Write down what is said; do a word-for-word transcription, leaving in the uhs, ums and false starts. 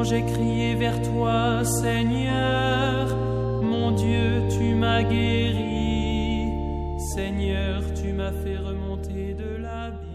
j'ai crié vers toi, Seigneur, mon Dieu, tu m'as guéri. Seigneur, tu m'as fait remonter de l'abîme.